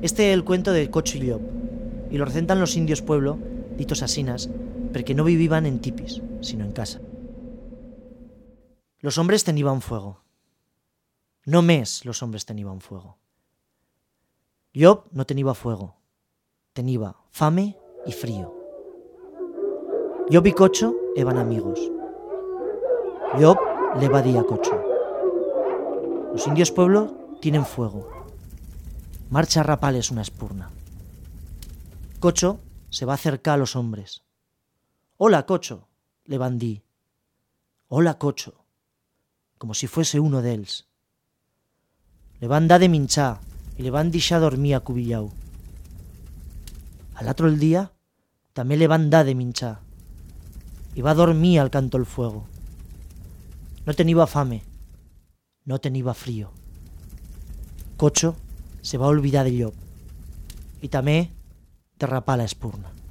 Este es el cuento de Cocho y Llop, y lo recentan los indios pueblo, ditos asinas, porque no vivían en tipis, sino en casa. Los hombres tenían fuego. No més los hombres tenían fuego. Llop no tenía fuego. Tenía fame y frío. Llop y Cocho eran amigos. Llop le va dir a Cocho: los indios pueblo tienen fuego. Marcha a rapales una espurna. Cocho se va a acercar a los hombres. «Hola, Cocho», le van dir. «Hola, Cocho», como si fuese uno de ells. Le van dar de minchar y le van deixar dormir acubillau. Al otro el día también le van dar de minchar y va a dormir al canto del fuego. No tenía fame, no tenía frío. Cocho se va a olvidar de Llop y también de rapar la espurna.